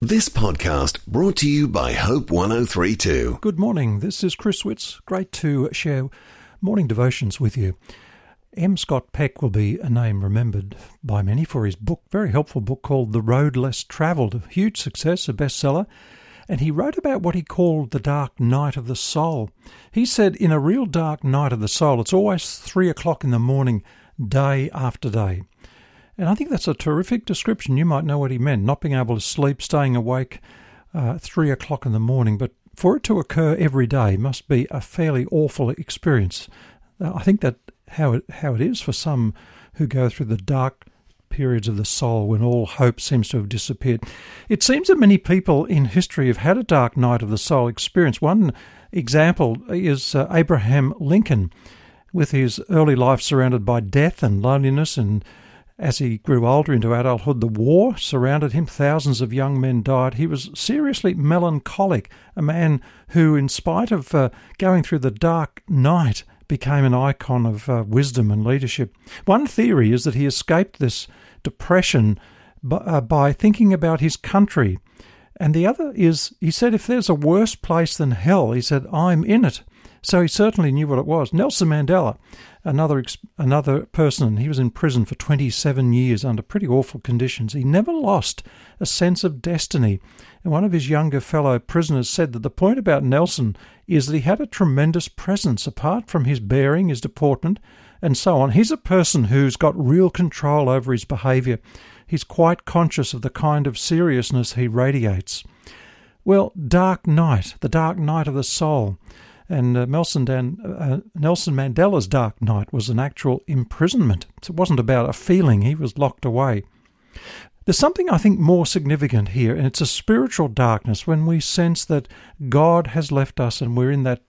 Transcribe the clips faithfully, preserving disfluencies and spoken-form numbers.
This podcast brought to you by Hope one oh three two. Good morning, this is Chris Witts. Great to share morning devotions with you. M. Scott Peck will be a name remembered by many for his book, very helpful book called The Road Less Travelled, a huge success, a bestseller. And he wrote about what he called the dark night of the soul. He said, in a real dark night of the soul, it's always three o'clock in the morning, day after day. And I think that's a terrific description. You might know what he meant, not being able to sleep, staying awake uh, three o'clock in the morning. But for it to occur every day must be a fairly awful experience. Uh, I think that how it, how it is for some who go through the dark periods of the soul when all hope seems to have disappeared. It seems that many people in history have had a dark night of the soul experience. One example is uh, Abraham Lincoln, with his early life surrounded by death and loneliness, and as he grew older into adulthood, the war surrounded him. Thousands of young men died. He was seriously melancholic, a man who, in spite of uh, going through the dark night, became an icon of uh, wisdom and leadership. One theory is that he escaped this depression by, uh, by thinking about his country. And the other is, he said, if there's a worse place than hell, he said, I'm in it. So he certainly knew what it was. Nelson Mandela, another another person, he was in prison for twenty-seven years under pretty awful conditions. He never lost a sense of destiny. And one of his younger fellow prisoners said that the point about Nelson is that he had a tremendous presence, apart from his bearing, his deportment, and so on. He's a person who's got real control over his behaviour. He's quite conscious of the kind of seriousness he radiates. Well, dark night, the dark night of the soul. And uh, Nelson, Dan, uh, Nelson Mandela's dark night was an actual imprisonment. It wasn't about a feeling. He was locked away. There's something I think more significant here, and it's a spiritual darkness when we sense that God has left us and we're in that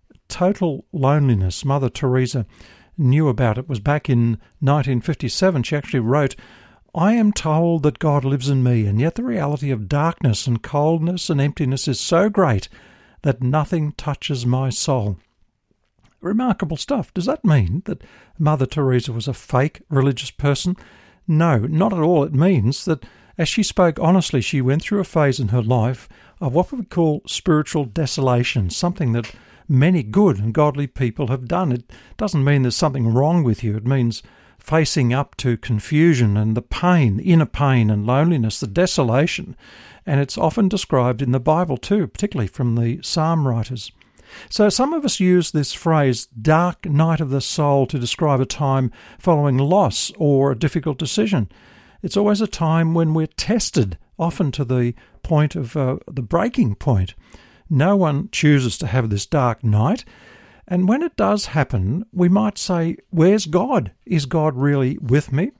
total loneliness. Mother Teresa knew about it. It was back in nineteen fifty-seven. She actually wrote, I am told that God lives in me, and yet the reality of darkness and coldness and emptiness is so great that nothing touches my soul. Remarkable stuff. Does that mean that Mother Teresa was a fake religious person? No, not at all. It means that as she spoke honestly, she went through a phase in her life of what we call spiritual desolation, something that many good and godly people have done. It doesn't mean there's something wrong with you. It means facing up to confusion and the pain, inner pain and loneliness, the desolation. And it's often described in the Bible too, particularly from the psalm writers. So some of us use this phrase, dark night of the soul, to describe a time following loss or a difficult decision. It's always a time when we're tested, often to the point of uh, the breaking point. No one chooses to have this dark night. And when it does happen, we might say, where's God? Is God really with me?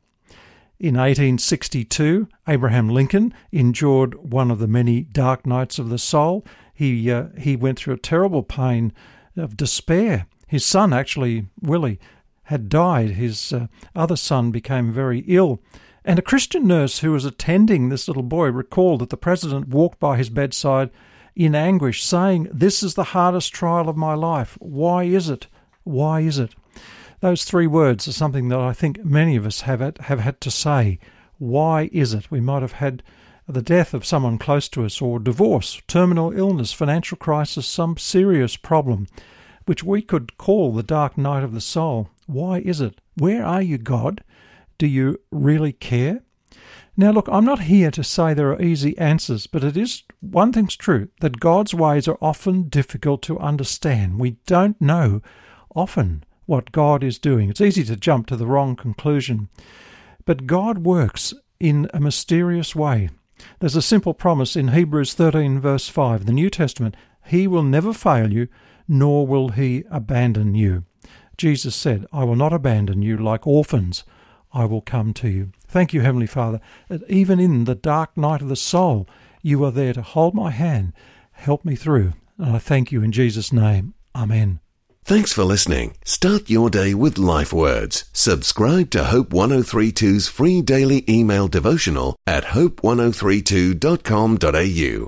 In eighteen sixty-two, Abraham Lincoln endured one of the many dark nights of the soul. He uh, he went through a terrible pain of despair. His son, actually, Willie, had died. His uh, other son became very ill. And a Christian nurse who was attending this little boy recalled that the president walked by his bedside in anguish, saying, this is the hardest trial of my life. Why is it? Why is it? Those three words are something that I think many of us have had, have had to say. Why is it? We might have had the death of someone close to us, or divorce, terminal illness, financial crisis, some serious problem, which we could call the dark night of the soul. Why is it? Where are you, God? Do you really care? Now look, I'm not here to say there are easy answers, but it is one thing's true, that God's ways are often difficult to understand. We don't know often what God is doing. It's easy to jump to the wrong conclusion. But God works in a mysterious way. There's a simple promise in Hebrews thirteen verse five, the New Testament, He will never fail you, nor will He abandon you. Jesus said, I will not abandon you like orphans. I will come to you. Thank you, Heavenly Father, that even in the dark night of the soul, you are there to hold my hand, help me through. And I thank you in Jesus' name. Amen. Thanks for listening. Start your day with Life Words. Subscribe to Hope one oh three two's free daily email devotional at hope one oh three two dot com dot a u.